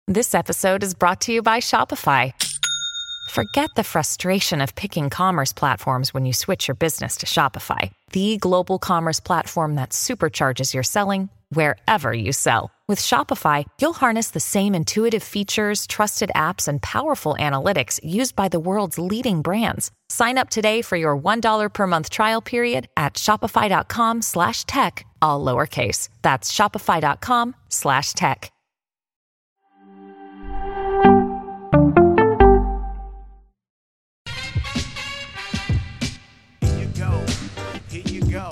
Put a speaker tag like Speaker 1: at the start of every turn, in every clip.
Speaker 1: This episode is brought to you by Shopify. Forget the frustration of picking commerce platforms when you switch your business to Shopify, the global commerce platform that supercharges your selling wherever you sell. With Shopify, you'll harness the same intuitive features, trusted apps, and powerful analytics used by the world's leading brands. Sign up today for your $1 per month trial period at shopify.com/tech, all lowercase. That's shopify.com/tech.
Speaker 2: Here you go.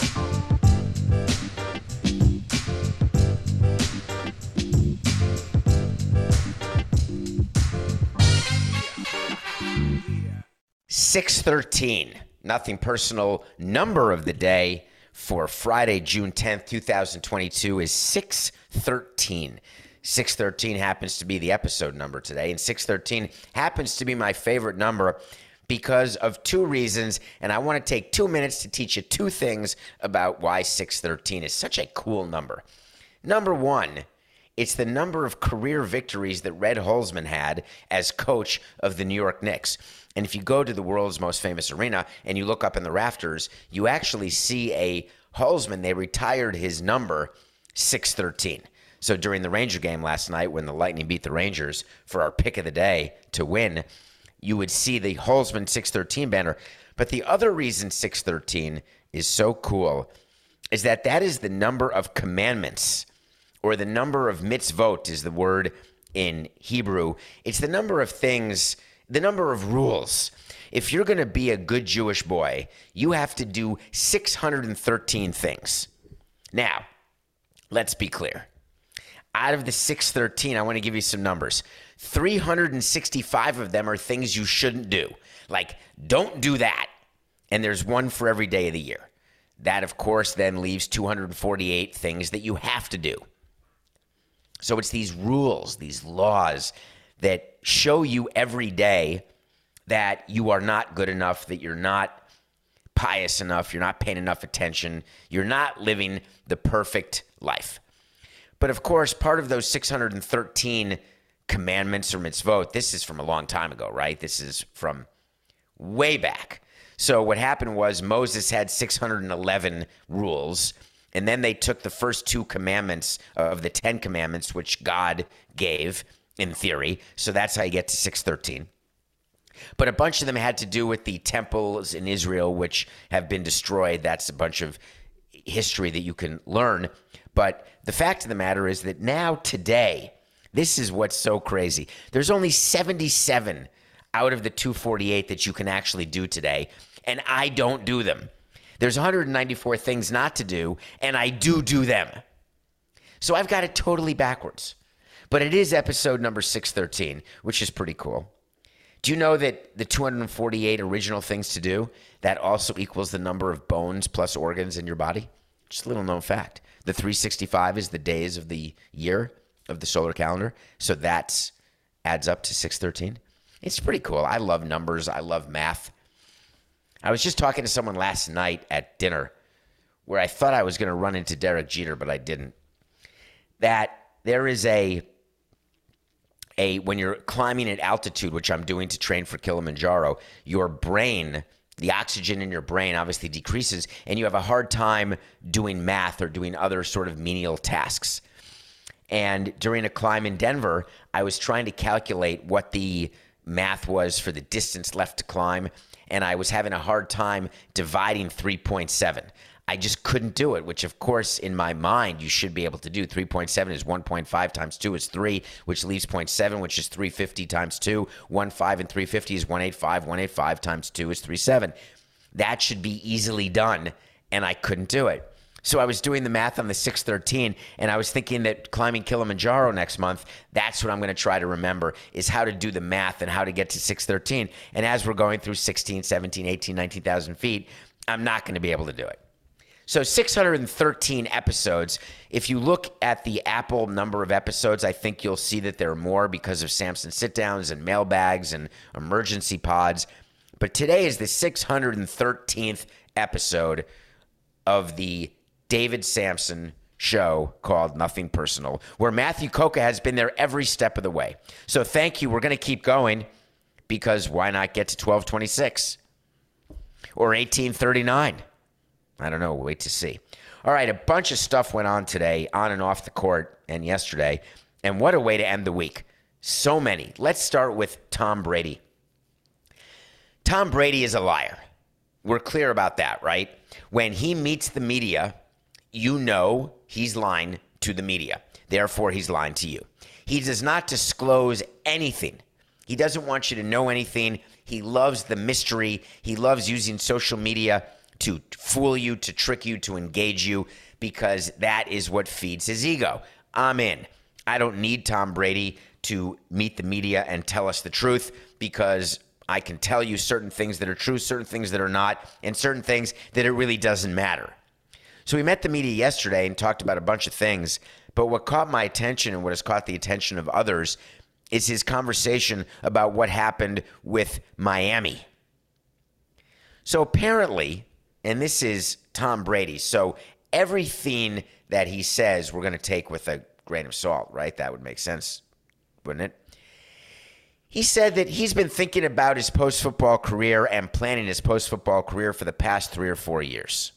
Speaker 2: 613. Nothing personal. Number of the day for Friday, June 10th, 2022 is 613. 613 happens to be the episode number today, and 613 happens to be my favorite number because of two reasons, and I want to take 2 minutes to teach you two things about why 613 is such a cool number. Number one, it's the number of career victories that Red Holzman had as coach of the New York Knicks. And if you go to the world's most famous arena and you look up in the rafters, you actually see a Holzman. They retired his number 613. So during the Ranger game last night when the Lightning beat the Rangers for our pick of the day to win, you would see the Holzman 613 banner. But the other reason 613 is so cool is that is the number of commandments, or the number of mitzvot is the word in Hebrew. It's the number of things, the number of rules. If you're going to be a good Jewish boy, you have to do 613 things. Now, let's be clear. Out of the 613, I want to give you some numbers. 365 of them are things you shouldn't do. Like, don't do that. And there's one for every day of the year. That, of course, then leaves 248 things that you have to do. So it's these rules, these laws that show you every day that you are not good enough, that you're not pious enough, you're not paying enough attention, you're not living the perfect life. But of course, part of those 613 commandments or mitzvot, this is from a long time ago, right? This is from way back. So what happened was Moses had 611 rules, and then they took the first two commandments of the 10 commandments, which God gave in theory. So that's how you get to 613. But a bunch of them had to do with the temples in Israel, which have been destroyed. That's a bunch of history that you can learn. But the fact of the matter is that now, today, this is what's so crazy. There's only 77 out of the 248 that you can actually do today, and I don't do them. There's 194 things not to do, and I do them. So I've got it totally backwards. But it is episode number 613, which is pretty cool. Do you know that the 248 original things to do, that also equals the number of bones plus organs in your body? Just a little known fact. The 365 is the days of the year of the solar calendar. So that adds up to 613. It's pretty cool. I love numbers. I love math. I was just talking to someone last night at dinner where I thought I was going to run into Derek Jeter, but I didn't. That there is when you're climbing at altitude, which I'm doing to train for Kilimanjaro, your brain, the oxygen in your brain obviously decreases, and you have a hard time doing math or doing other sort of menial tasks. And during a climb in Denver, I was trying to calculate what the math was for the distance left to climb, and I was having a hard time dividing 3.7. I just couldn't do it, which, of course, in my mind, you should be able to do. 3.7 is 1.5 times 2 is 3, which leaves 0.7, which is 350 times 2. 1.5 and 350 is 185. 185 times 2 is 3.7. That should be easily done, and I couldn't do it. So I was doing the math on the 613, and I was thinking that climbing Kilimanjaro next month, that's what I'm going to try to remember, is how to do the math and how to get to 613. And as we're going through 16, 17, 18, 19,000 feet, I'm not going to be able to do it. So 613 episodes. If you look at the Apple number of episodes, I think you'll see that there are more because of Samson sit-downs and mailbags and emergency pods. But today is the 613th episode of the David Samson show called Nothing Personal, where Matthew Coca has been there every step of the way. So thank you. We're going to keep going because why not get to 1226 or 1839? I don't know. We'll wait to see. All right, a bunch of stuff went on today, on and off the court, and yesterday. And what a way to end the week. So many. Let's start with Tom Brady. Tom Brady is a liar. We're clear about that, right? When he meets the media, you know he's lying to the media. Therefore, he's lying to you. He does not disclose anything. He doesn't want you to know anything. He loves the mystery. He loves using social media to fool you, to trick you, to engage you, because that is what feeds his ego. I'm in. I don't need Tom Brady to meet the media and tell us the truth, because I can tell you certain things that are true, certain things that are not, and certain things that it really doesn't matter. So we met the media yesterday and talked about a bunch of things, but what caught my attention and what has caught the attention of others is his conversation about what happened with Miami. So apparently, and this is Tom Brady, so everything that he says we're going to take with a grain of salt, right? That would make sense, wouldn't it? He said that he's been thinking about his post-football career and planning his post-football career for the past 3 or 4 years.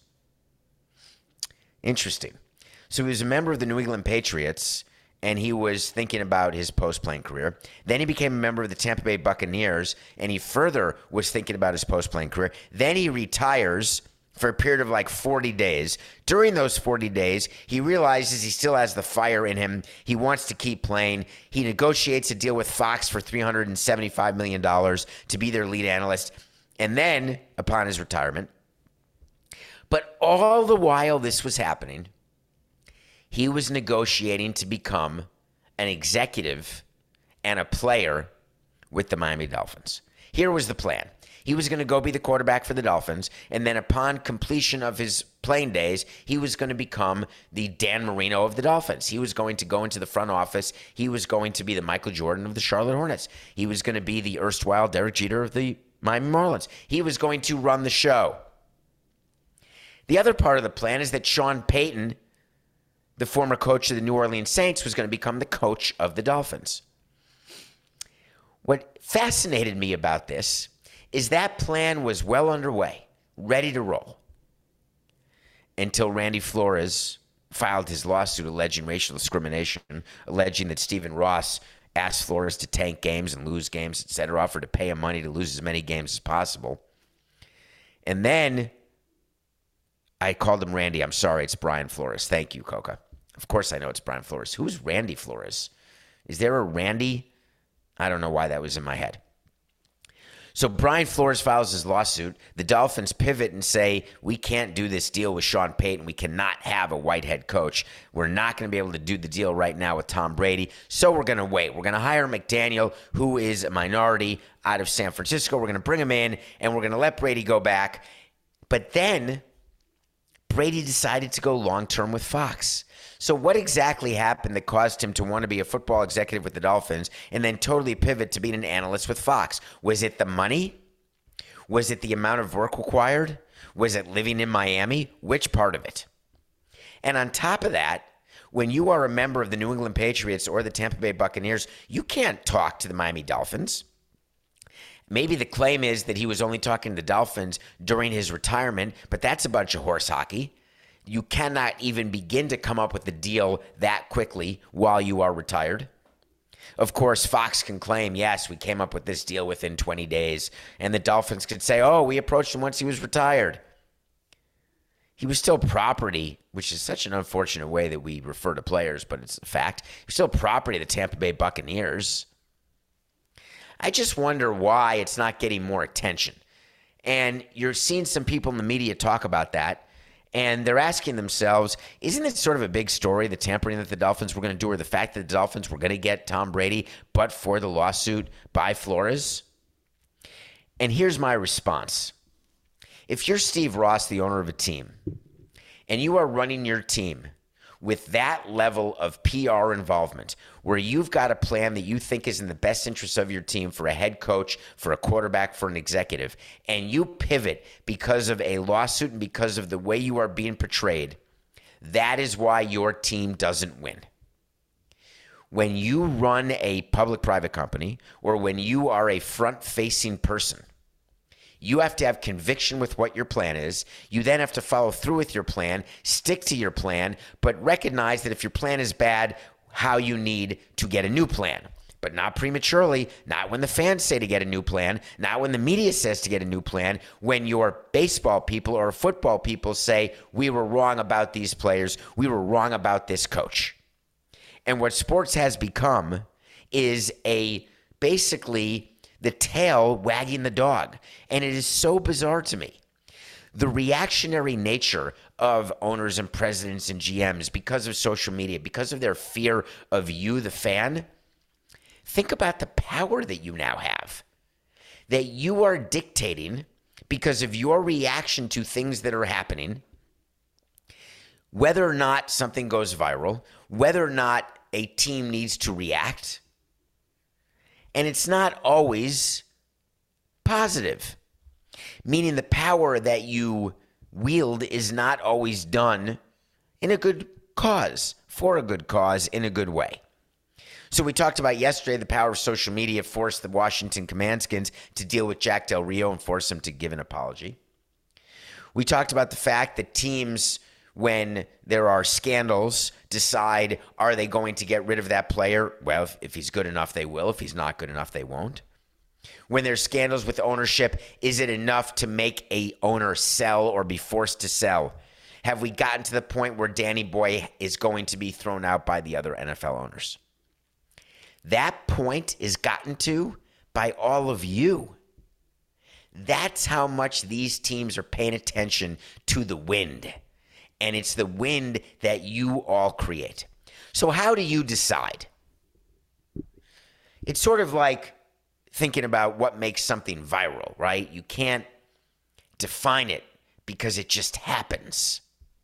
Speaker 2: Interesting. So he was a member of the New England Patriots, and he was thinking about his post-playing career. Then he became a member of the Tampa Bay Buccaneers, and he further was thinking about his post-playing career. Then he retires for a period of like 40 days. During those 40 days, he realizes he still has the fire in him. He wants to keep playing. He negotiates a deal with Fox for $375 million to be their lead analyst. And then, upon his retirement, but all the while this was happening, he was negotiating to become an executive and a player with the Miami Dolphins. Here was the plan. He was going to go be the quarterback for the Dolphins, and then upon completion of his playing days, he was going to become the Dan Marino of the Dolphins. He was going to go into the front office. He was going to be the Michael Jordan of the Charlotte Hornets. He was going to be the erstwhile Derek Jeter of the Miami Marlins. He was going to run the show. The other part of the plan is that Sean Payton, the former coach of the New Orleans Saints, was going to become the coach of the Dolphins. What fascinated me about this is that plan was well underway, ready to roll, until Randy Flores filed his lawsuit alleging racial discrimination, alleging that Stephen Ross asked Flores to tank games and lose games, etc., offered to pay him money to lose as many games as possible. And then I called him Randy. I'm sorry, it's Brian Flores. Thank you, Coca. Of course I know it's Brian Flores. Who's Randy Flores? Is there a Randy? I don't know why that was in my head. So Brian Flores files his lawsuit. The Dolphins pivot and say, we can't do this deal with Sean Payton. We cannot have a white head coach. We're not going to be able to do the deal right now with Tom Brady. So we're going to wait. We're going to hire McDaniel, who is a minority out of San Francisco. We're going to bring him in, and we're going to let Brady go back. But then Brady decided to go long-term with Fox. So what exactly happened that caused him to want to be a football executive with the Dolphins and then totally pivot to being an analyst with Fox? Was it the money? Was it the amount of work required? Was it living in Miami? Which part of it? And on top of that, when you are a member of the New England Patriots or the Tampa Bay Buccaneers, you can't talk to the Miami Dolphins. Maybe the claim is that he was only talking to the Dolphins during his retirement, but that's a bunch of horse hockey. You cannot even begin to come up with a deal that quickly while you are retired. Of course, Fox can claim, yes, we came up with this deal within 20 days. And the Dolphins could say, oh, we approached him once he was retired. He was still property, which is such an unfortunate way that we refer to players, but it's a fact. He was still property of the Tampa Bay Buccaneers. I just wonder why it's not getting more attention. And you're seeing some people in the media talk about that. And they're asking themselves, isn't it sort of a big story, the tampering that the Dolphins were going to do, or the fact that the Dolphins were going to get Tom Brady, but for the lawsuit by Flores? And here's my response. If you're Steve Ross, the owner of a team, and you are running your team with that level of PR involvement, where you've got a plan that you think is in the best interest of your team for a head coach, for a quarterback, for an executive, and you pivot because of a lawsuit and because of the way you are being portrayed, That is why your team doesn't win. When you run a public-private company or when you are a front-facing person, you have to have conviction with what your plan is. You then have to follow through with your plan, stick to your plan, but recognize that if your plan is bad, how you need to get a new plan. But not prematurely, not when the fans say to get a new plan, not when the media says to get a new plan, when your baseball people or football people say, we were wrong about these players, we were wrong about this coach. And what sports has become is basically the tail wagging the dog. And it is so bizarre to me. The reactionary nature of owners and presidents and GMs because of social media, because of their fear of you, the fan. Think about the power that you now have, that you are dictating because of your reaction to things that are happening, whether or not something goes viral, whether or not a team needs to react. And it's not always positive, meaning the power that you wield is not always done in a good cause, for a good cause, in a good way. So we talked about yesterday the power of social media forced the Washington Commandskins to deal with Jack Del Rio and force him to give an apology. We talked about the fact that teams, when there are scandals, decide, are they going to get rid of that player? Well, if he's good enough, they will. If he's not good enough, they won't. When there's scandals with ownership, is it enough to make a owner sell or be forced to sell? Have we gotten to the point where Danny Boy is going to be thrown out by the other NFL owners? That point is gotten to by all of you. That's how much these teams are paying attention to the wind. And it's the wind that you all create. So how do you decide? It's sort of like thinking about what makes something viral, right? You can't define it because it just happens.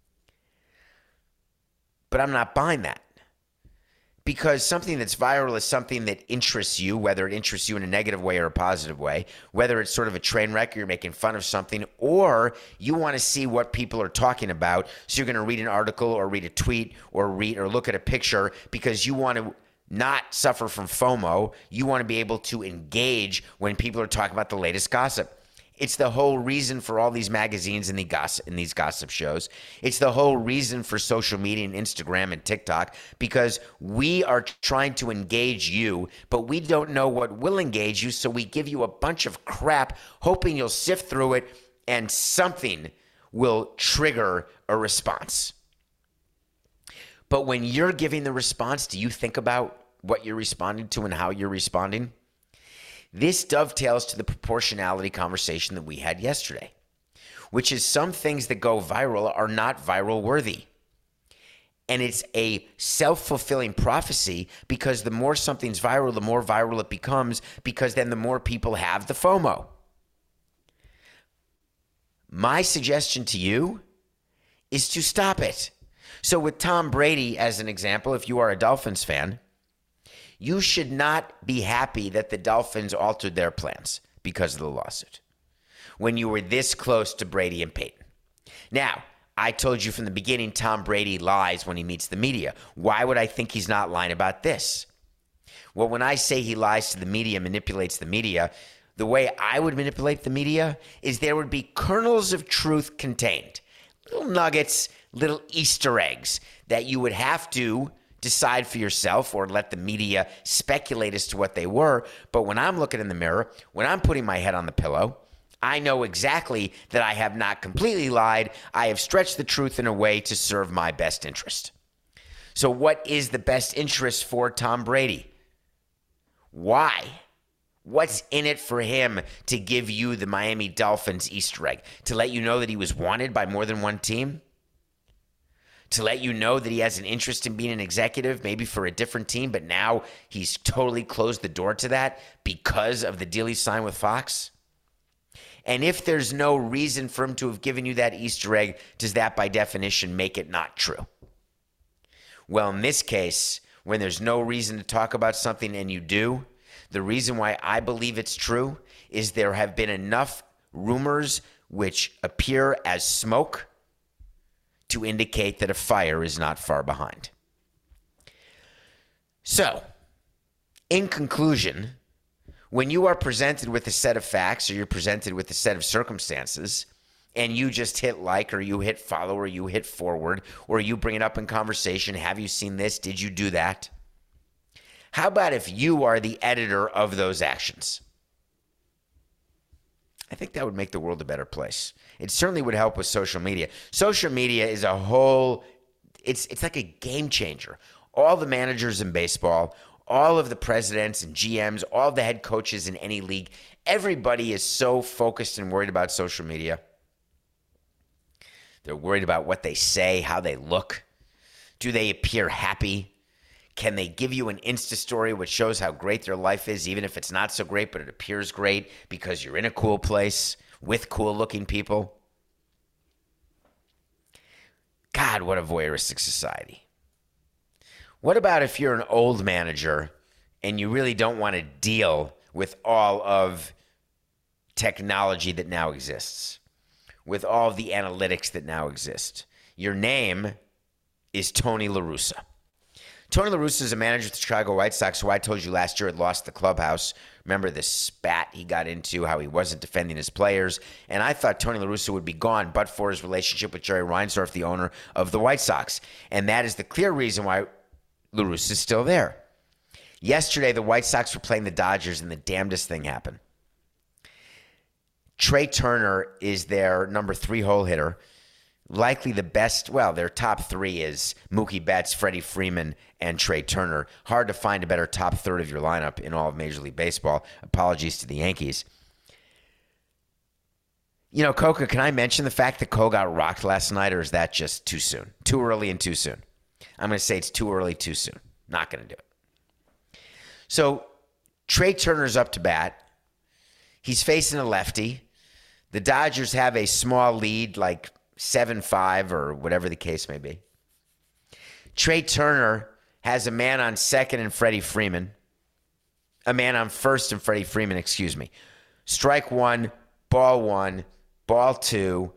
Speaker 2: But I'm not buying that. Because something that's viral is something that interests you, whether it interests you in a negative way or a positive way, whether it's sort of a train wreck or you're making fun of something, or you want to see what people are talking about. So you're going to read an article or read a tweet or look at a picture because you want to not suffer from FOMO. You want to be able to engage when people are talking about the latest gossip. It's the whole reason for all these magazines and these gossip shows. It's the whole reason for social media and Instagram and TikTok, because we are trying to engage you, but we don't know what will engage you, so we give you a bunch of crap, hoping you'll sift through it and something will trigger a response. But when you're giving the response, do you think about what you're responding to and how you're responding? This dovetails to the proportionality conversation that we had yesterday, which is some things that go viral are not viral worthy. And it's a self-fulfilling prophecy because the more something's viral, the more viral it becomes, because then the more people have the FOMO. My suggestion to you is to stop it. So with Tom Brady as an example, if you are a Dolphins fan, you should not be happy that the Dolphins altered their plans because of the lawsuit when you were this close to Brady and Peyton. Now, I told you from the beginning, Tom Brady lies when he meets the media. Why would I think he's not lying about this? Well, when I say he lies to the media, manipulates the media, the way I would manipulate the media is there would be kernels of truth contained, little nuggets, little Easter eggs that you would have to decide for yourself or let the media speculate as to what they were. But when I'm looking in the mirror, when I'm putting my head on the pillow, I know exactly that I have not completely lied. I have stretched the truth in a way to serve my best interest. So what is the best interest for Tom Brady? Why? What's in it for him to give you the Miami Dolphins Easter egg? To let you know that he was wanted by more than one team? To let you know that he has an interest in being an executive, maybe for a different team, but now he's totally closed the door to that because of the deal he signed with Fox? And if there's no reason for him to have given you that Easter egg, does that by definition make it not true? Well, in this case, when there's no reason to talk about something and you do, the reason why I believe it's true is there have been enough rumors which appear as smoke to indicate that a fire is not far behind. So, in conclusion, when you are presented with a set of facts or you're presented with a set of circumstances and you just hit like or you hit follow or you hit forward or you bring it up in conversation, have you seen this? Did you do that? How about if you are the editor of those actions? I think that would make the world a better place. It certainly would help with social media. Social media is a whole, it's like a game changer. All the managers in baseball, all of the presidents and GMs, all the head coaches in any league, everybody is so focused and worried about social media. They're worried about what they say, how they look. Do they appear happy? Can they give you an Insta story which shows how great their life is, even if it's not so great, but it appears great because you're in a cool place with cool-looking people? God, what a voyeuristic society. What about if you're an old manager and you really don't want to deal with all of technology that now exists, with all of the analytics that now exist? Your name is Tony La Russa. Tony La Russa is a manager of the Chicago White Sox who I told you last year had lost the clubhouse. Remember the spat he got into, how he wasn't defending his players. And I thought Tony La Russa would be gone but for his relationship with Jerry Reinsdorf, the owner of the White Sox. And that is the clear reason why La Russa is still there. Yesterday, the White Sox were playing the Dodgers and the damnedest thing happened. Trey Turner is their number 3 hole hitter. Likely the best, well, their top 3 is Mookie Betts, Freddie Freeman, and Trey Turner. Hard to find a better top third of your lineup in all of Major League Baseball. Apologies to the Yankees. You know, Coca, can I mention the fact that Cole got rocked last night, or is that just too soon? Too early and too soon? I'm going to say it's too early, too soon. Not going to do it. So, Trey Turner's up to bat. He's facing a lefty. The Dodgers have a small lead, like 7-5 or whatever the case may be. Trey Turner has a man on second and Freddie Freeman. A man on first and Freddie Freeman, excuse me. Strike 1, ball 1, ball 2,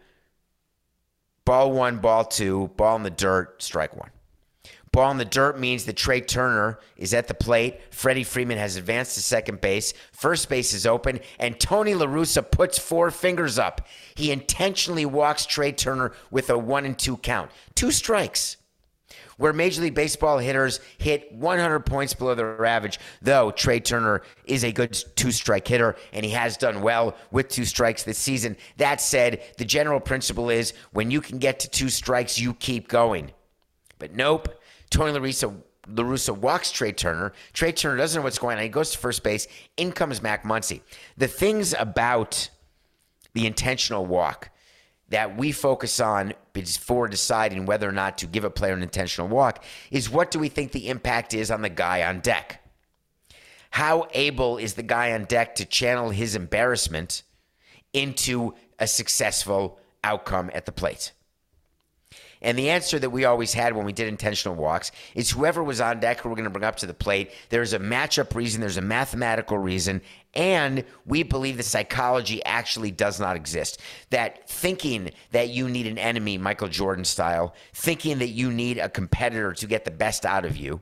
Speaker 2: ball 1, ball 2, ball in the dirt, strike 1. Ball in the dirt means that Trey Turner is at the plate. Freddie Freeman has advanced to second base. First base is open, and Tony La Russa puts 4 fingers up. He intentionally walks Trey Turner with a 1-2 count. 2 strikes. Where Major League Baseball hitters hit 100 points below their average, though Trey Turner is a good 2-strike hitter, and he has done well with 2 strikes this season. That said, the general principle is when you can get to 2 strikes, you keep going. But nope. Tony La Russa walks Trey Turner. Trey Turner doesn't know what's going on. He goes to first base. In comes Mac Muncy. The things about the intentional walk that we focus on before deciding whether or not to give a player an intentional walk is what do we think the impact is on the guy on deck? How able is the guy on deck to channel his embarrassment into a successful outcome at the plate? And the answer that we always had when we did intentional walks is whoever was on deck who we're going to bring up to the plate, there's a matchup reason, there's a mathematical reason, and we believe the psychology actually does not exist. That thinking that you need an enemy, Michael Jordan style, thinking that you need a competitor to get the best out of you,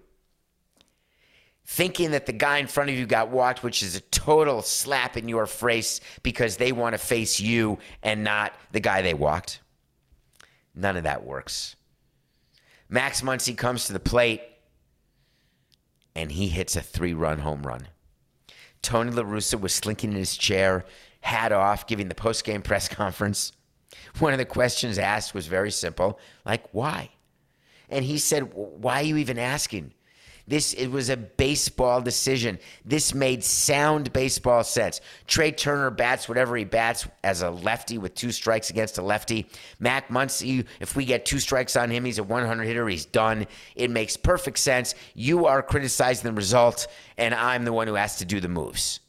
Speaker 2: thinking that the guy in front of you got walked, which is a total slap in your face because they want to face you and not the guy they walked. None of that works. Max Muncy comes to the plate, and he hits a 3-run home run. Tony La Russa was slinking in his chair, hat off, giving the post-game press conference. One of the questions asked was very simple, like, why? And he said, why are you even asking? It was a baseball decision. This made sound baseball sense. Trey Turner bats whatever he bats as a lefty with 2 strikes against a lefty. Mac Muncy, if we get 2 strikes on him, he's a 100 hitter. He's done. It makes perfect sense. You are criticizing the result, and I'm the one who has to do the moves.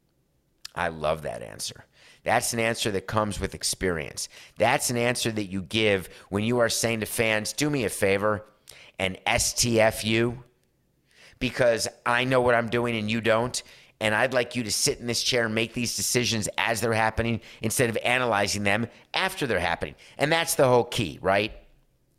Speaker 2: I love that answer. That's an answer that comes with experience. That's an answer that you give when you are saying to fans, do me a favor and STFU, because I know what I'm doing and you don't, and I'd like you to sit in this chair and make these decisions as they're happening instead of analyzing them after they're happening. And that's the whole key, right?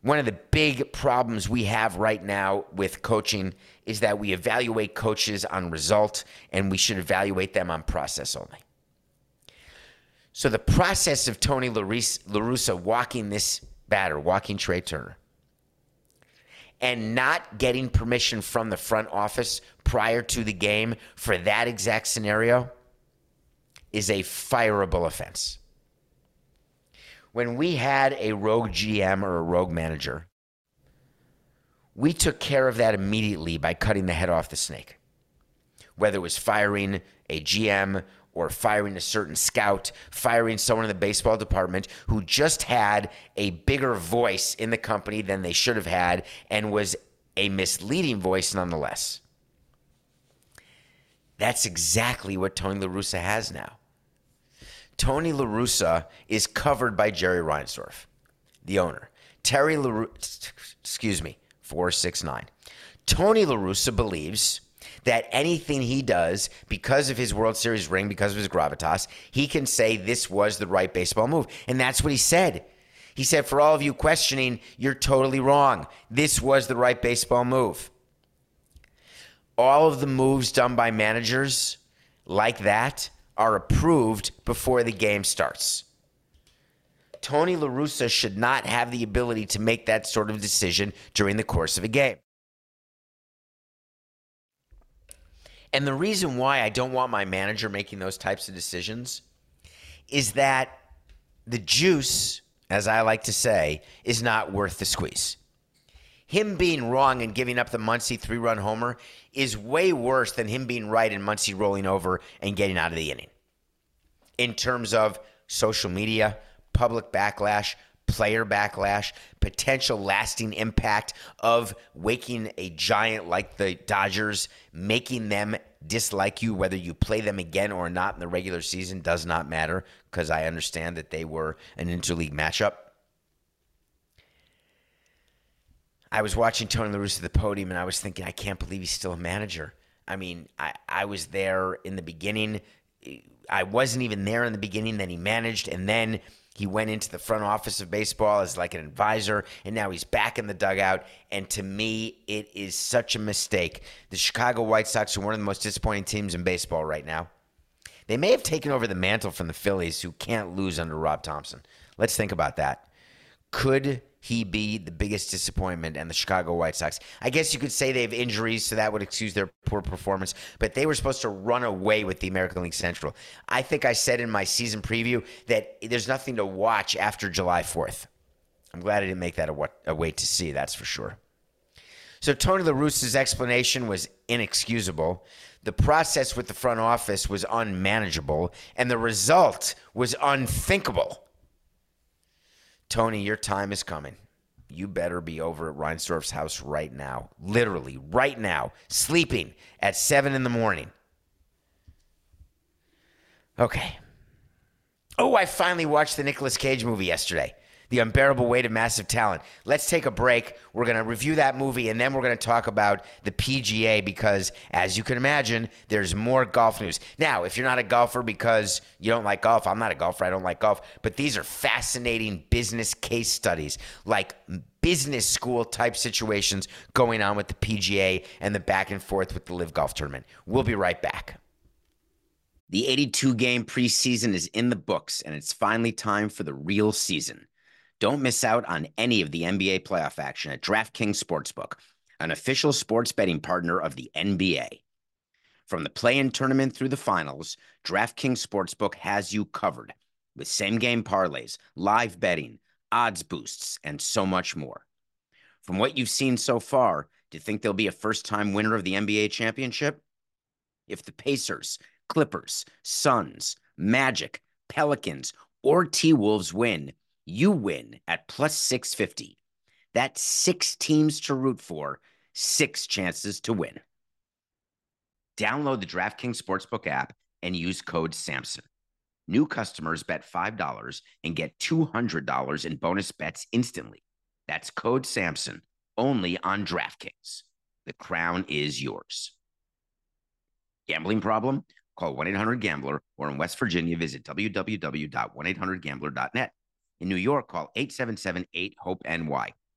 Speaker 2: One of the big problems we have right now with coaching is that we evaluate coaches on result, and we should evaluate them on process only. So the process of Tony La Russa walking this batter, walking Trey Turner, and not getting permission from the front office prior to the game for that exact scenario is a fireable offense. When we had a rogue GM or a rogue manager, we took care of that immediately by cutting the head off the snake. Whether it was firing a GM or firing a certain scout, firing someone in the baseball department who just had a bigger voice in the company than they should have had and was a misleading voice nonetheless. That's exactly what Tony La Russa has now. Tony La Russa is covered by Jerry Reinsdorf, the owner. 469. Tony La Russa believes that anything he does, because of his World Series ring, because of his gravitas, he can say this was the right baseball move. And that's what he said. He said, for all of you questioning, you're totally wrong. This was the right baseball move. All of the moves done by managers like that are approved before the game starts. Tony La Russa should not have the ability to make that sort of decision during the course of a game. And the reason why I don't want my manager making those types of decisions is that the juice, as I like to say, is not worth the squeeze. Him being wrong and giving up the Muncy 3-run homer is way worse than him being right and Muncy rolling over and getting out of the inning. In terms of social media, public backlash, player backlash, potential lasting impact of waking a giant like the Dodgers, making them dislike you, whether you play them again or not in the regular season does not matter, because I understand that they were an interleague matchup. I was watching Tony La Russa at the podium, and I was thinking, I can't believe he's still a manager. I mean, I was there in the beginning. I wasn't even there in the beginning. Then he managed, and then he went into the front office of baseball as like an advisor, and now he's back in the dugout. And to me, it is such a mistake. The Chicago White Sox are one of the most disappointing teams in baseball right now. They may have taken over the mantle from the Phillies, who can't lose under Rob Thompson. Let's think about that. Could he be the biggest disappointment and the Chicago White Sox? I guess you could say they have injuries, so that would excuse their poor performance, but they were supposed to run away with the American League Central. I think I said in my season preview that there's nothing to watch after July 4th. I'm glad I didn't make that a wait to see, that's for sure. So Tony La Russa's explanation was inexcusable. The process with the front office was unmanageable, and the result was unthinkable. Tony, your time is coming. You better be over at Reinsdorf's house right now. Literally, right now. Sleeping at 7 in the morning. Okay. Oh, I finally watched the Nicolas Cage movie yesterday. The Unbearable Weight of Massive Talent. Let's take a break. We're going to review that movie, and then we're going to talk about the PGA because, as you can imagine, there's more golf news. Now, if you're not a golfer because you don't like golf, I'm not a golfer, I don't like golf, but these are fascinating business case studies, like business school type situations going on with the PGA and the back and forth with the LIV Golf Tournament. We'll be right back. The 82-game preseason is in the books, and it's finally time for the real season. Don't miss out on any of the NBA playoff action at DraftKings Sportsbook, an official sports betting partner of the NBA. From the play-in tournament through the finals, DraftKings Sportsbook has you covered with same-game parlays, live betting, odds boosts, and so much more. From what you've seen so far, do you think there'll be a first-time winner of the NBA championship? If the Pacers, Clippers, Suns, Magic, Pelicans, or T-Wolves win, you win at plus 650. That's 6 teams to root for, 6 chances to win. Download the DraftKings Sportsbook app and use code SAMSON. New customers bet $5 and get $200 in bonus bets instantly. That's code SAMSON, only on DraftKings. The crown is yours. Gambling problem? Call 1-800-GAMBLER, or in West Virginia, visit www.1800gambler.net. In New York, call 877-8-HOPE-NY.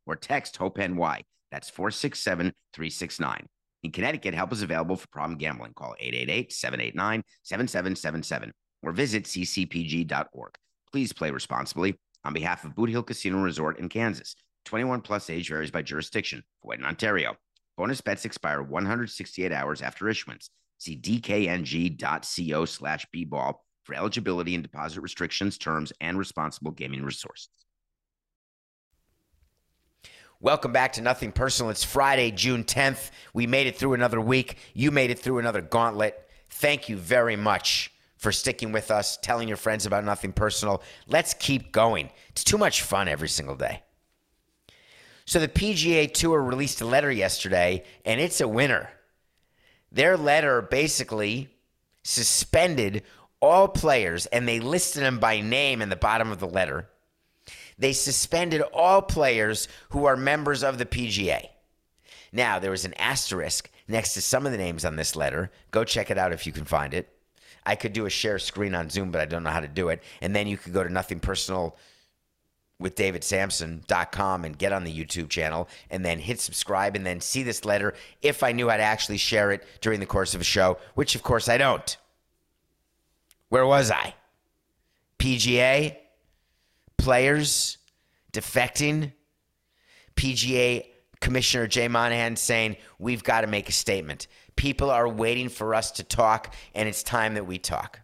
Speaker 3: or text HOPE-NY. That's 467-369. In Connecticut, help is available for problem gambling. Call 888-789-7777 or visit ccpg.org. Please play responsibly. On behalf of Boot Hill Casino Resort in Kansas, 21 plus age varies by jurisdiction. For in Ontario, bonus bets expire 168 hours after issuance. See dkng.co/bball for eligibility and deposit restrictions, terms, and responsible gaming resources.
Speaker 2: Welcome back to Nothing Personal. It's Friday, June 10th. We made it through another week. You made it through another gauntlet. Thank you very much for sticking with us, telling your friends about Nothing Personal. Let's keep going. It's too much fun every single day. So the PGA Tour released a letter yesterday, and it's a winner. Their letter basically suspended all players, and they listed them by name in the bottom of the letter. They suspended all players who are members of the PGA. Now, there was an asterisk next to some of the names on this letter. Go check it out if you can find it. I could do a share screen on Zoom, but I don't know how to do it. And then you could go to nothingpersonalwithdavidsamson.com and get on the YouTube channel and then hit subscribe and then see this letter if I knew how to actually share it during the course of a show, which of course I don't. Where was I? PGA, players defecting, PGA Commissioner Jay Monahan saying, we've got to make a statement. People are waiting for us to talk, and it's time that we talk.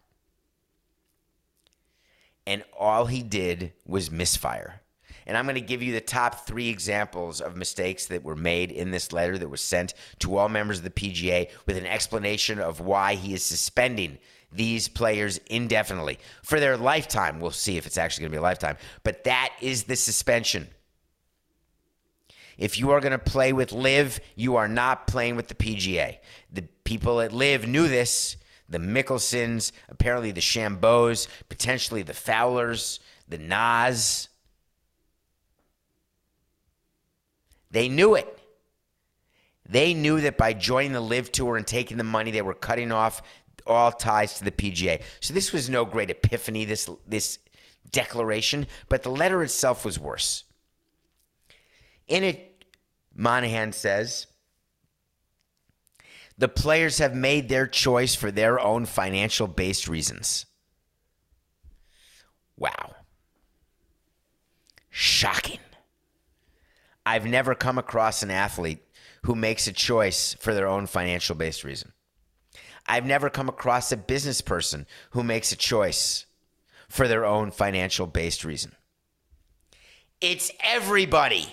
Speaker 2: And all he did was misfire. And I'm going to give you the top 3 examples of mistakes that were made in this letter that was sent to all members of the PGA with an explanation of why he is suspending these players indefinitely for their lifetime. We'll see if it's actually going to be a lifetime. But that is the suspension. If you are going to play with LIV, you are not playing with the PGA. The people at LIV knew this. The Mickelsons, apparently the Chambeaus, potentially the Fowlers, the Nas. They knew it. They knew that by joining the LIV Tour and taking the money, they were cutting off all ties to the PGA. So this was no great epiphany, this declaration, but the letter itself was worse. In it, Monahan says, the players have made their choice for their own financial-based reasons. Wow. Shocking. I've never come across an athlete who makes a choice for their own financial-based reason. I've never come across a business person who makes a choice for their own financial-based reason. It's everybody.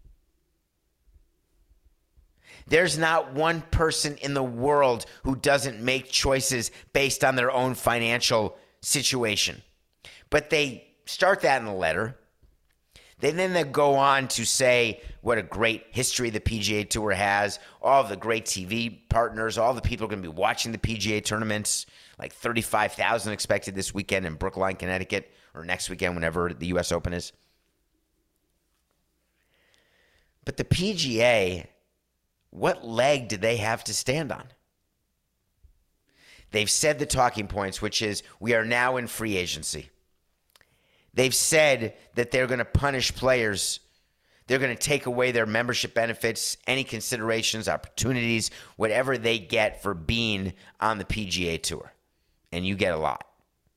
Speaker 2: There's not one person in the world who doesn't make choices based on their own financial situation. But they start that in the letter. Then they go on to say what a great history the PGA Tour has, all of the great TV partners, all the people are going to be watching the PGA tournaments, like 35,000 expected this weekend in Brookline, Connecticut, or next weekend whenever the U.S. Open is. But the PGA, what leg did they have to stand on? They've said the talking points, which is we are now in free agency. They've said that they're going to punish players. They're going to take away their membership benefits, any considerations, opportunities, whatever they get for being on the PGA Tour. And you get a lot.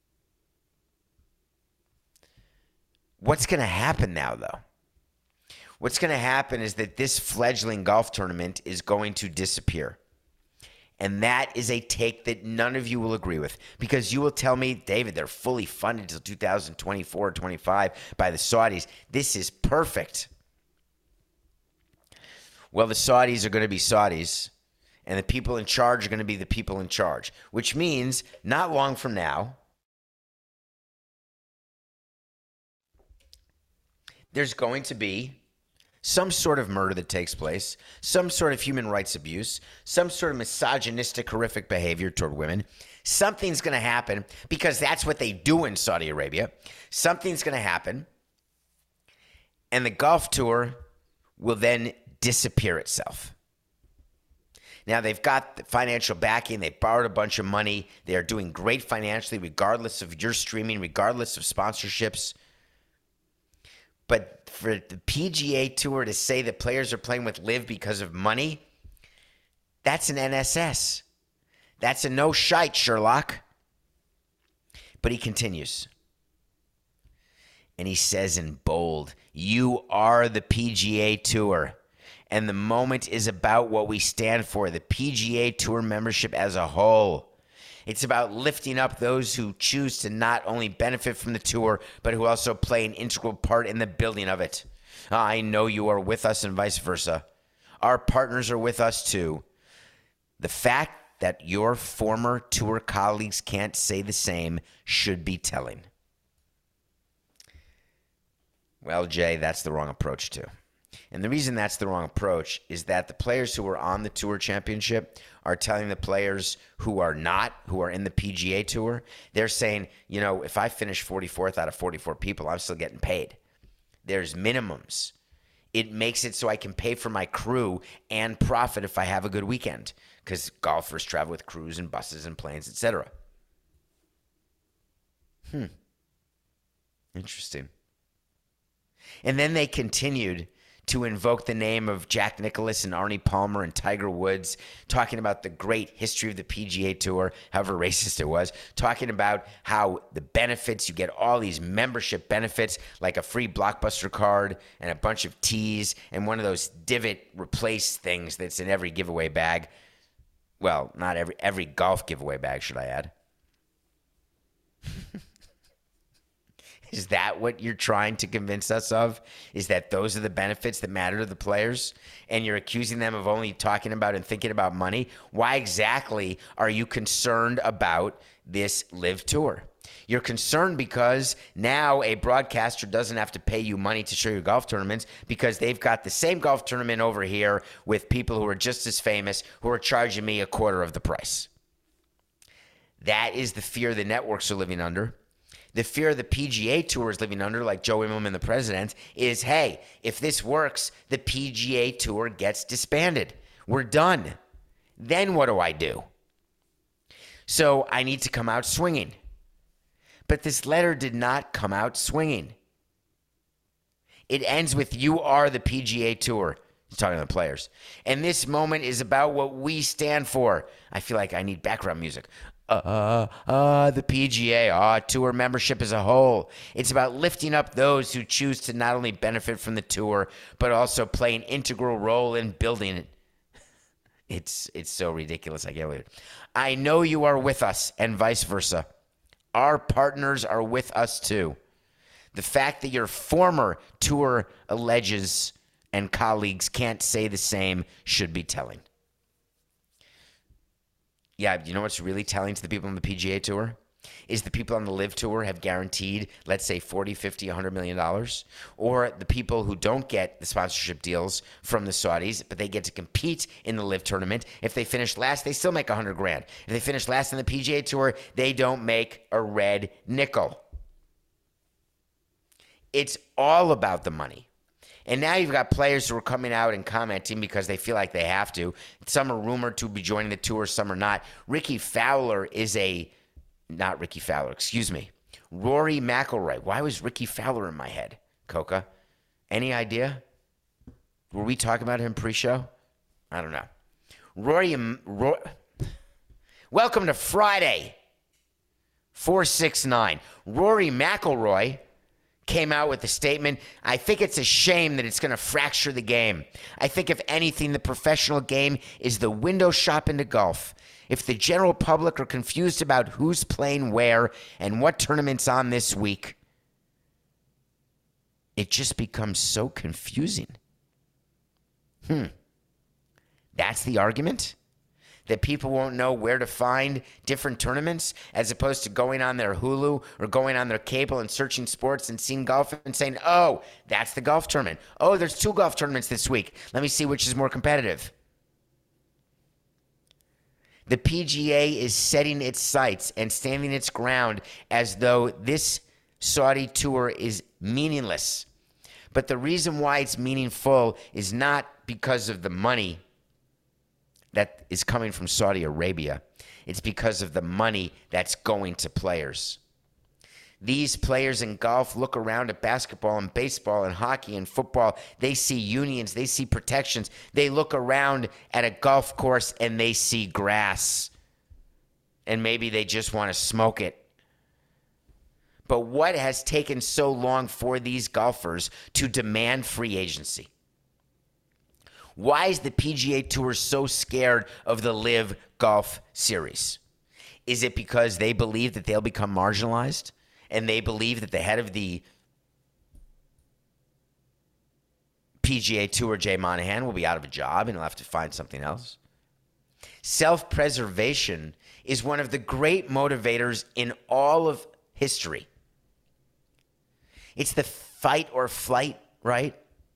Speaker 2: What's going to happen now, though? What's going to happen is that this fledgling golf tournament is going to disappear. And that is a take that none of you will agree with, because you will tell me, David, they're fully funded until 2024 or 25 by the Saudis. This is perfect. Well, the Saudis are going to be Saudis, and the people in charge are going to be the people in charge, which means not long from now, there's going to be some sort of murder that takes place, some sort of human rights abuse, some sort of misogynistic, horrific behavior toward women. Something's going to happen because that's what they do in Saudi Arabia. Something's going to happen, and the golf tour will then disappear itself. Now, they've got the financial backing. They borrowed a bunch of money. They are doing great financially, regardless of your streaming, regardless of sponsorships. But for the PGA Tour to say that players are playing with LIV because of money, that's an NSS. That's a no shite, Sherlock. But he continues. And he says in bold, you are the PGA Tour. And the moment is about what we stand for, the PGA Tour membership as a whole. It's about lifting up those who choose to not only benefit from the tour, but who also play an integral part in the building of it. I know you are with us and vice versa. Our partners are with us too. The fact that your former tour colleagues can't say the same should be telling. Well, Jay, that's the wrong approach too. And the reason that's the wrong approach is that the players who are on the Tour Championship are telling the players who are not, who are in the PGA Tour, they're saying, you know, if I finish 44th out of 44 people, I'm still getting paid. There's minimums. It makes it so I can pay for my crew and profit if I have a good weekend, because golfers travel with crews and buses and planes, etc. Interesting. And then they continued to invoke the name of Jack Nicklaus and Arnie Palmer and Tiger Woods, talking about the great history of the PGA Tour, however racist it was, talking about how the benefits, you get all these membership benefits, like a free Blockbuster card and a bunch of tees and one of those divot replace things that's in every giveaway bag. Well, not every golf giveaway bag, should I add. Is that what you're trying to convince us of? Is that those are the benefits that matter to the players? And you're accusing them of only talking about and thinking about money? Why exactly are you concerned about this LIV Tour? You're concerned because now a broadcaster doesn't have to pay you money to show your golf tournaments because they've got the same golf tournament over here with people who are just as famous who are charging me a quarter of the price. That is the fear the networks are living under. The fear the PGA Tour is living under, like Joe Immelman, the president, is, hey, if this works, the PGA Tour gets disbanded. We're done. Then what do I do? So I need to come out swinging. But this letter did not come out swinging. It ends with, you are the PGA Tour. He's talking to the players. And this moment is about what we stand for. I feel like I need background music. The PGA, tour membership as a whole. It's about lifting up those who choose to not only benefit from the tour, but also play an integral role in building it. It's so ridiculous. I can't believe it. I know you are with us and vice versa. Our partners are with us too. The fact that your former tour alleges and colleagues can't say the same should be telling. Yeah, you know what's really telling to the people on the PGA Tour? Is the people on the LIV Tour have guaranteed, let's say, $40, $50, $100 million. Or the people who don't get the sponsorship deals from the Saudis, but they get to compete in the LIV tournament. If they finish last, they still make $100 grand. If they finish last in the PGA Tour, they don't make a red nickel. It's all about the money. And now you've got players who are coming out and commenting because they feel like they have to. Some are rumored to be joining the tour, some are not. Rory McIlroy. Why was Ricky Fowler in my head, Coca? Any idea? Were we talking about him pre-show? I don't know. Welcome to Friday, 469. Rory McIlroy came out with a statement. I think it's a shame that it's going to fracture the game. I think if anything, the professional game is the window shop into golf. If the general public are confused about who's playing where and what tournament's on this week, it just becomes so confusing. That's the argument? That people won't know where to find different tournaments as opposed to going on their Hulu or going on their cable and searching sports and seeing golf and saying, oh, that's the golf tournament. Oh, there's 2 golf tournaments this week. Let me see which is more competitive. The PGA is setting its sights and standing its ground as though this Saudi tour is meaningless. But the reason why it's meaningful is not because of the money that is coming from Saudi Arabia. It's because of the money that's going to players. These players in golf look around at basketball and baseball and hockey and football. They see unions. They see protections. They look around at a golf course and they see grass. And maybe they just want to smoke it. But what has taken so long for these golfers to demand free agency? Why is the PGA Tour so scared of the LIV Golf Series? Is it because they believe that they'll become marginalized? And they believe that the head of the PGA Tour, Jay Monahan, will be out of a job and he'll have to find something else? Self-preservation is one of the great motivators in all of history. It's the fight or flight, right?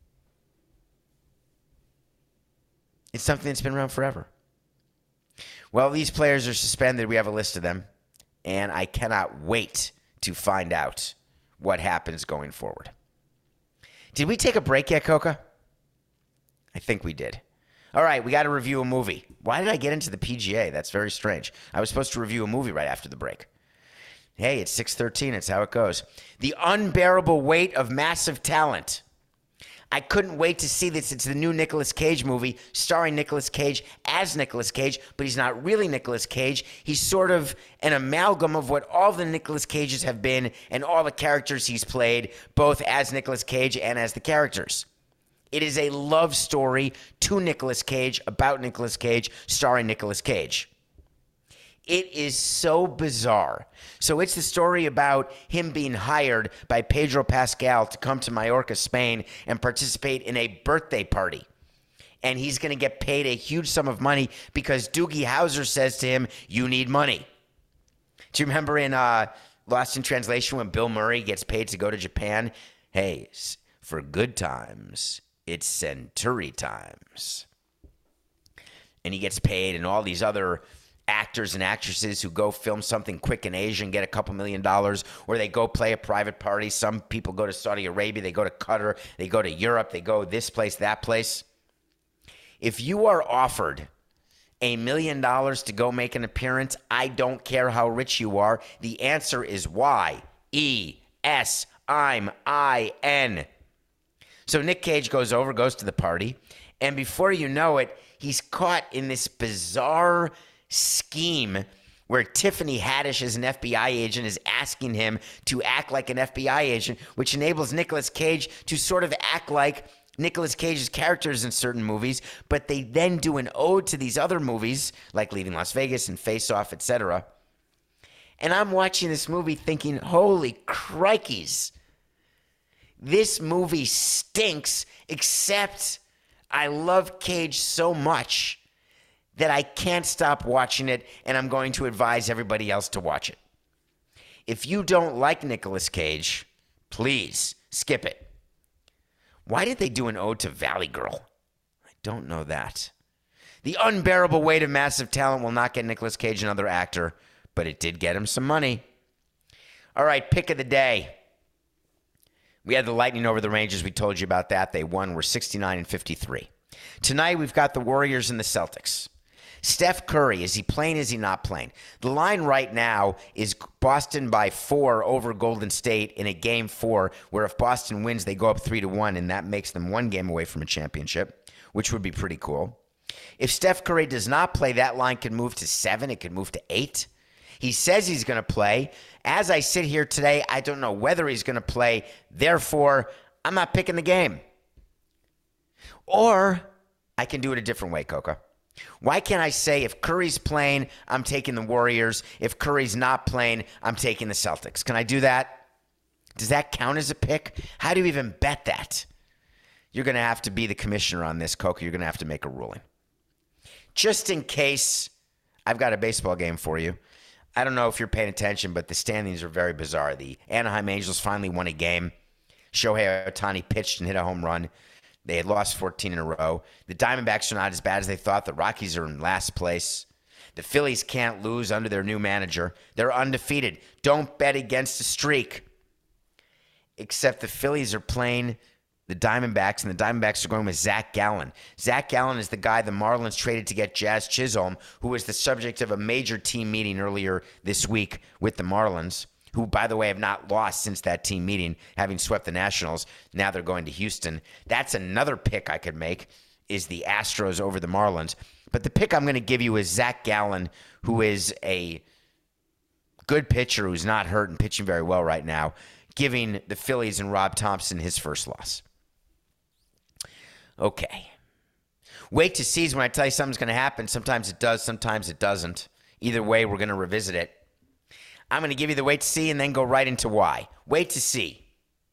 Speaker 2: It's something that's been around forever. Well, these players are suspended. We have a list of them. And I cannot wait to find out what happens going forward. Did we take a break yet, Coca? I think we did. All right, we got to review a movie. Why did I get into the PGA? That's very strange. I was supposed to review a movie right after the break. Hey, it's 6:13. It's how it goes. The Unbearable Weight of Massive Talent. I couldn't wait to see this. It's the new Nicolas Cage movie starring Nicolas Cage as Nicolas Cage, but he's not really Nicolas Cage. He's sort of an amalgam of what all the Nicolas Cages have been and all the characters he's played, both as Nicolas Cage and as the characters. It is a love story to Nicolas Cage about Nicolas Cage starring Nicolas Cage. It is so bizarre. So it's the story about him being hired by Pedro Pascal to come to Mallorca, Spain, and participate in a birthday party. And he's going to get paid a huge sum of money because Doogie Howser says to him, "You need money." Do you remember in Lost in Translation when Bill Murray gets paid to go to Japan? Hey, for good times, it's Century times. And he gets paid, and all these other actors and actresses who go film something quick in Asia and get a couple $1 million, or they go play a private party. Some people go to Saudi Arabia, they go to Qatar, they go to Europe, they go this place, that place. If you are offered $1 million to go make an appearance, I don't care how rich you are. The answer is Y-E-S-I'm-I-N. So Nick Cage goes to the party, and before you know it, he's caught in this bizarre scheme where Tiffany Haddish as an FBI agent is asking him to act like an FBI agent, which enables Nicolas Cage to sort of act like Nicolas Cage's characters in certain movies, but they then do an ode to these other movies like Leaving Las Vegas and Face Off, etc. And I'm watching this movie thinking, holy crikeys, this movie stinks, except I love Cage so much that I can't stop watching it, and I'm going to advise everybody else to watch it. If you don't like Nicolas Cage, please skip it. Why did they do an ode to Valley Girl? I don't know that. The Unbearable Weight of Massive Talent will not get Nicolas Cage another actor, but it did get him some money. All right, pick of the day. We had the Lightning over the Rangers. We told you about that. They won. We're 69-53. Tonight, we've got the Warriors and the Celtics. Steph Curry, is he playing? Is he not playing? The line right now is Boston by 4 over Golden State in a game 4, where if Boston wins, they go up 3-1, and that makes them 1 game away from a championship, which would be pretty cool. If Steph Curry does not play, that line could move to 7. It could move to 8. He says he's going to play. As I sit here today, I don't know whether he's going to play. Therefore, I'm not picking the game. Or I can do it a different way, Coca. Why can't I say if Curry's playing, I'm taking the Warriors. If Curry's not playing, I'm taking the Celtics. Can I do that? Does that count as a pick? How do you even bet that? You're going to have to be the commissioner on this, Coca. You're going to have to make a ruling. Just in case, I've got a baseball game for you. I don't know if you're paying attention, but the standings are very bizarre. The Anaheim Angels finally won a game. Shohei Ohtani pitched and hit a home run. They had lost 14 in a row. The Diamondbacks are not as bad as they thought. The Rockies are in last place. The Phillies can't lose under their new manager. They're undefeated. Don't bet against a streak. Except the Phillies are playing the Diamondbacks, and the Diamondbacks are going with Zach Gallen. Zach Gallen is the guy the Marlins traded to get Jazz Chisholm, who was the subject of a major team meeting earlier this week with the Marlins. who, by the way, have not lost since that team meeting, having swept the Nationals. Now they're going to Houston. That's another pick I could make, is the Astros over the Marlins. But the pick I'm going to give you is Zach Gallen, who is a good pitcher who's not hurt and pitching very well right now, giving the Phillies and Rob Thompson his first loss. Okay. Wait to see is when I tell you something's going to happen. Sometimes it does, sometimes it doesn't. Either way, we're going to revisit it. I'm going to give you the wait to see and then go right into why. Wait to see.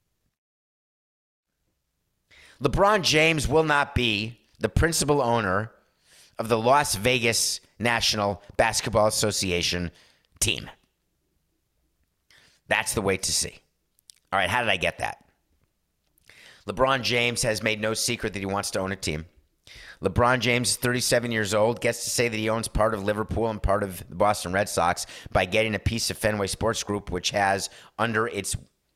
Speaker 2: LeBron James will not be the principal owner of the Las Vegas National Basketball Association team. That's the wait to see. All right, how did I get that? LeBron James has made no secret that he wants to own a team. LeBron James is 37 years old, gets to say that he owns part of Liverpool and part of the Boston Red Sox by getting a piece of Fenway Sports Group, which has under its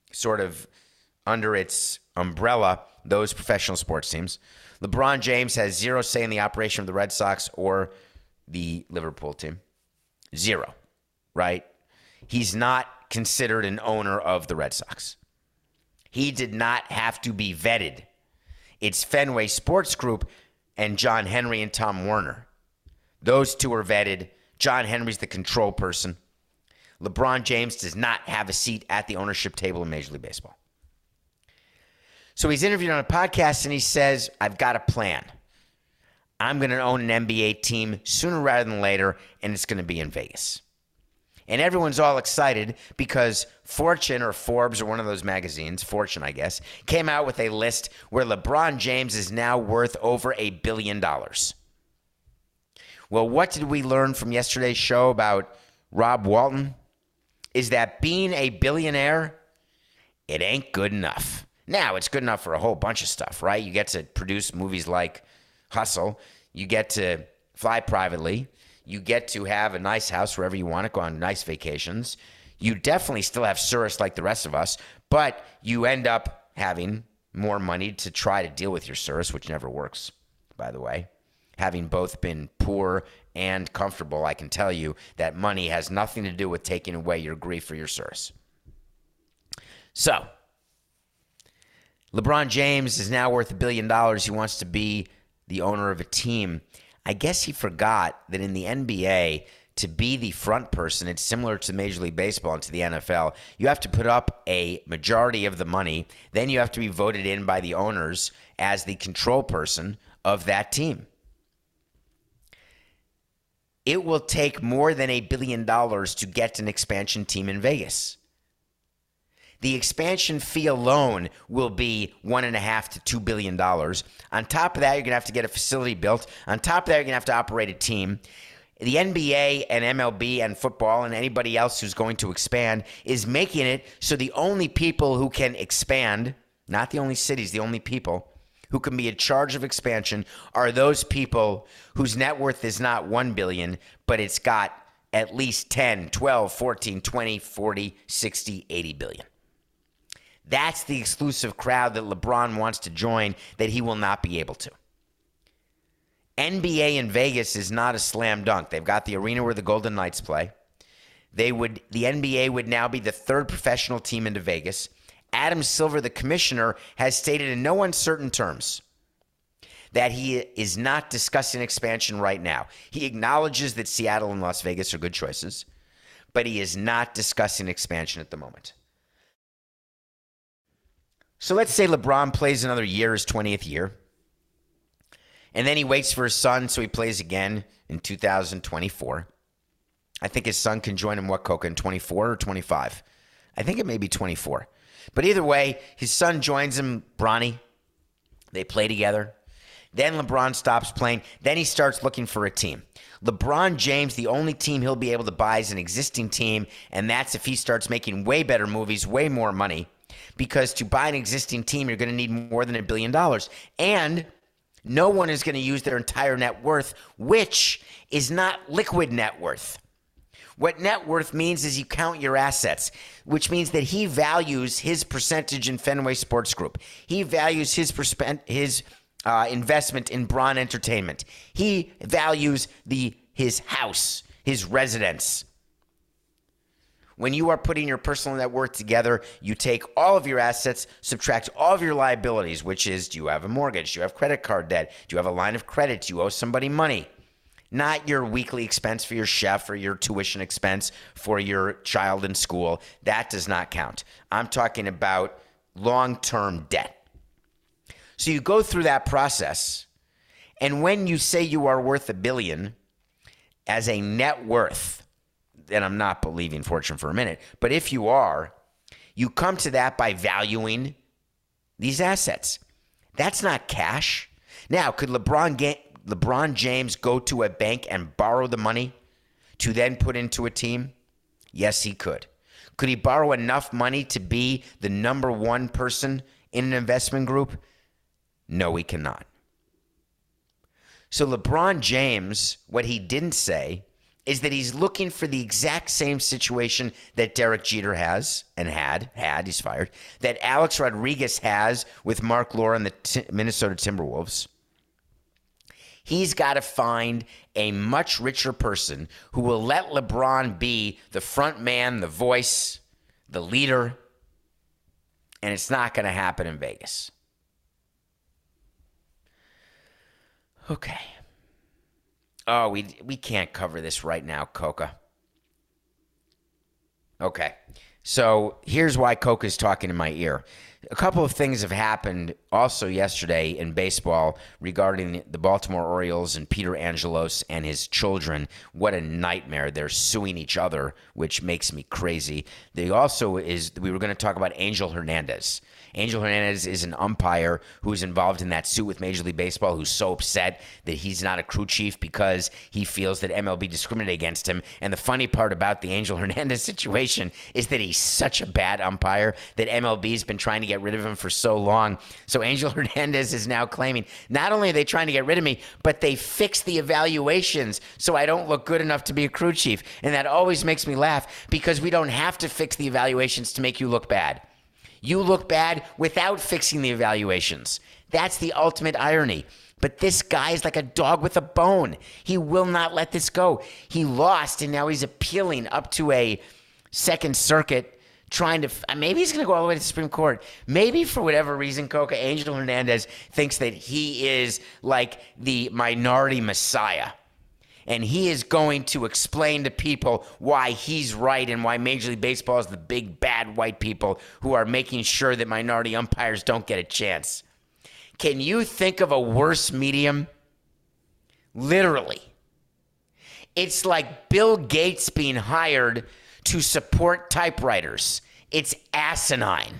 Speaker 2: umbrella those professional sports teams. LeBron James has zero say in the operation of the Red Sox or the Liverpool team. Zero, right? He's not considered an owner of the Red Sox. He did not have to be vetted. It's Fenway Sports Group and John Henry and Tom Werner. Those two are vetted. John Henry's the control person. LeBron James does not have a seat at the ownership table in Major League Baseball. So he's interviewed on a podcast and he says, I've got a plan. I'm going to own an NBA team sooner rather than later, and it's going to be in Vegas. And everyone's all excited because Fortune or Forbes or one of those magazines, Fortune, I guess, came out with a list where LeBron James is now worth over $1 billion. Well, what did we learn from yesterday's show about Rob Walton? Is that being a billionaire, it ain't good enough. Now, it's good enough for a whole bunch of stuff, right? You get to produce movies like Hustle. You get to fly privately. You get to have a nice house wherever you want to, go on nice vacations. You definitely still have service like the rest of us, but you end up having more money to try to deal with your service, which never works, by the way. Having both been poor and comfortable, I can tell you that money has nothing to do with taking away your grief or your service. So, LeBron James is now worth $1 billion. He wants to be the owner of a team. I guess he forgot that in the NBA, to be the front person, it's similar to Major League Baseball and to the NFL. You have to put up a majority of the money. Then you have to be voted in by the owners as the control person of that team. It will take more than $1 billion to get an expansion team in Vegas. The expansion fee alone will be $1.5 to $2 billion. On top of that, you're going to have to get a facility built. On top of that, you're going to have to operate a team. The NBA and MLB and football and anybody else who's going to expand is making it so the only people who can expand, not the only cities, the only people who can be in charge of expansion are those people whose net worth is not $1 billion, but it's got at least 10, 12, 14, 20, 40, 60, 80 billion. That's the exclusive crowd that LeBron wants to join that he will not be able to. NBA in Vegas is not a slam dunk. They've got the arena where the Golden Knights play. The NBA would now be the third professional team into Vegas. Adam Silver, the commissioner, has stated in no uncertain terms that he is not discussing expansion right now. He acknowledges that Seattle and Las Vegas are good choices, but he is not discussing expansion at the moment. So let's say LeBron plays another year, his 20th year, and then he waits for his son, so he plays again in 2024. I think his son can join him, Coca, in 24 or 25? I think it may be 24. But either way, his son joins him, Bronny. They play together. Then LeBron stops playing. Then he starts looking for a team. LeBron James, the only team he'll be able to buy is an existing team, and that's if he starts making way better movies, way more money. Because to buy an existing team, you're going to need more than $1 billion. And no one is going to use their entire net worth, which is not liquid net worth. What net worth means is you count your assets, which means that he values his percentage in Fenway Sports Group. He values his investment in Braun Entertainment. He values his house, his residence. When you are putting your personal net worth together, you take all of your assets, subtract all of your liabilities, which is, do you have a mortgage? Do you have credit card debt? Do you have a line of credit? Do you owe somebody money? Not your weekly expense for your chef or your tuition expense for your child in school. That does not count. I'm talking about long-term debt. So you go through that process, and when you say you are worth $1 billion as a net worth, and I'm not believing fortune for a minute, but if you are, you come to that by valuing these assets. That's not cash. Now, could LeBron James go to a bank and borrow the money to then put into a team? Yes, he could. Could he borrow enough money to be the number one person in an investment group? No, he cannot. So LeBron James, what he didn't say is that he's looking for the exact same situation that Derek Jeter has and had, he's fired, that Alex Rodriguez has with Mark Lora and the Minnesota Timberwolves. He's got to find a much richer person who will let LeBron be the front man, the voice, the leader, and it's not going to happen in Vegas. Okay. Oh, we can't cover this right now, Coca. Okay. So here's why Coca's talking in my ear. A couple of things have happened also yesterday in baseball regarding the Baltimore Orioles and Peter Angelos and his children. What a nightmare. They're suing each other, which makes me crazy. We were going to talk about Angel Hernandez. Angel Hernandez is an umpire who's involved in that suit with Major League Baseball, who's so upset that he's not a crew chief because he feels that MLB discriminated against him. And the funny part about the Angel Hernandez situation is that he's such a bad umpire that MLB's been trying to get rid of him for so long. So Angel Hernandez is now claiming, not only are they trying to get rid of me, but they fixed the evaluations so I don't look good enough to be a crew chief. And that always makes me laugh because we don't have to fix the evaluations to make you look bad. You look bad without fixing the evaluations. That's the ultimate irony. But this guy is like a dog with a bone. He will not let this go. He lost, and now he's appealing up to a Second Circuit, trying to, maybe he's going to go all the way to the Supreme Court. Maybe for whatever reason, Coca, Angel Hernandez thinks that he is like the minority messiah. And he is going to explain to people why he's right and why Major League Baseball is the big, bad white people who are making sure that minority umpires don't get a chance. Can you think of a worse medium? Literally. It's like Bill Gates being hired to support typewriters. It's asinine.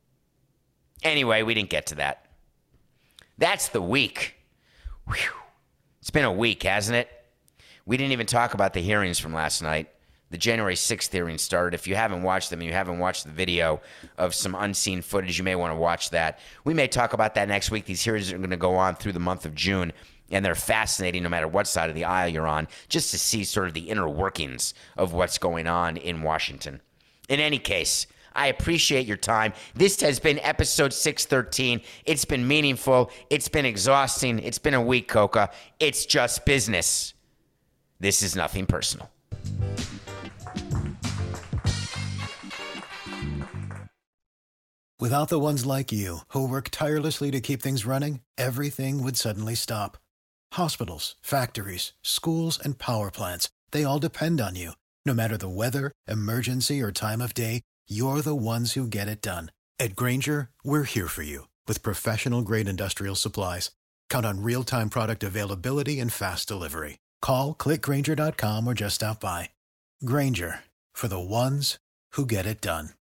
Speaker 2: Anyway, we didn't get to that. That's the week. Whew. It's been a week, hasn't it? We didn't even talk about the hearings from last night. The January 6th hearings started. If you haven't watched them and you haven't watched the video of some unseen footage, you may want to watch that. We may talk about that next week. These hearings are going to go on through the month of June, and they're fascinating no matter what side of the aisle you're on, just to see sort of the inner workings of what's going on in Washington. In any case, I appreciate your time. This has been episode 613. It's been meaningful. It's been exhausting. It's been a week, Coca. It's just business. This is nothing personal.
Speaker 4: Without the ones like you, who work tirelessly to keep things running, everything would suddenly stop. Hospitals, factories, schools, and power plants, they all depend on you. No matter the weather, emergency, or time of day, you're the ones who get it done. At Grainger, we're here for you with professional-grade industrial supplies. Count on real-time product availability and fast delivery. Call, click Grainger.com, or just stop by. Grainger, for the ones who get it done.